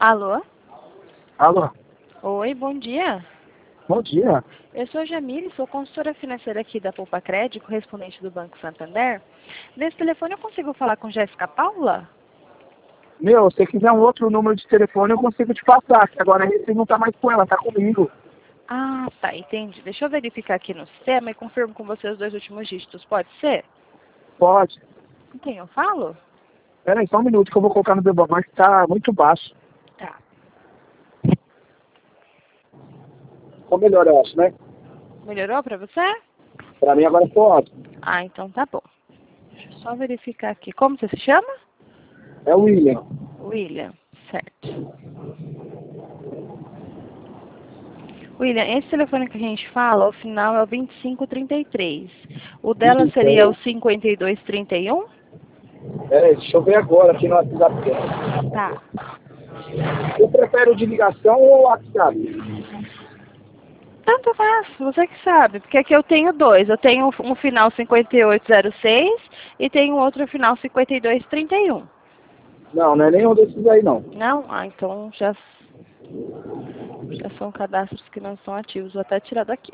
Alô? Alô, Oi, bom dia. bom dia. Eu sou a Jamile, sou consultora financeira aqui da Poupa Crédito, correspondente do Banco Santander. Nesse telefone eu consigo falar com Jéssica Paula? Meu, se você quiser um outro número de telefone, eu consigo te passar, que agora esse não tá mais com ela, tá comigo. Ah, tá, entendi. Deixa eu verificar aqui no sistema e confirmo com você os 2 últimos dígitos. Pode ser? Pode. Com quem eu falo? Pera aí, só um minuto que eu vou colocar no Bebamar, que tá muito baixo. Tá. Ficou melhor, eu acho, né? Melhorou pra você? Pra mim agora ficou ótimo. Ah, então tá bom. Deixa eu só verificar aqui. Como você se chama? É o William. William, certo. William, esse telefone que a gente fala, o final é o 2533. O dela seria o 5231? Pera aí, deixa eu ver agora aqui no WhatsApp. Tá. Você prefere o de ligação ou o WhatsApp? Tanto faz, você que sabe. Porque aqui eu tenho 2. Eu tenho um final 5806 e tenho outro final 5231. Não, não é nenhum desses aí, não. Não? Ah, então já são cadastros que não estão ativos. Vou até tirar daqui.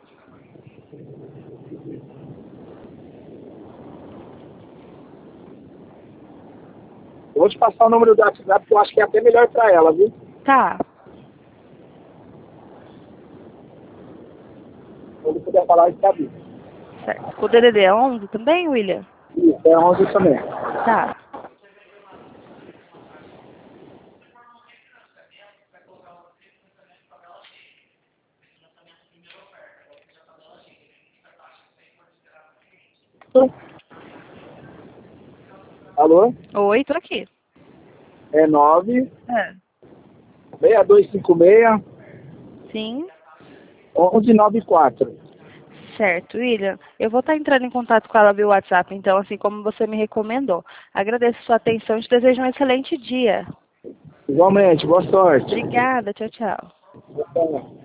Eu vou te passar o número do WhatsApp, que eu acho que é até melhor pra ela, viu? Tá. Quando puder falar, está bem. Certo. O DDD é 11 também, William? Isso, é 11 também. Tá. Alô? Oi, tô aqui. É 9 É. 6256 Sim. 1194. Certo, William. Eu vou estar entrando em contato com ela via WhatsApp, então, assim como você me recomendou. Agradeço sua atenção e te desejo um excelente dia. Igualmente, boa sorte. Obrigada, tchau, tchau. Boa sorte.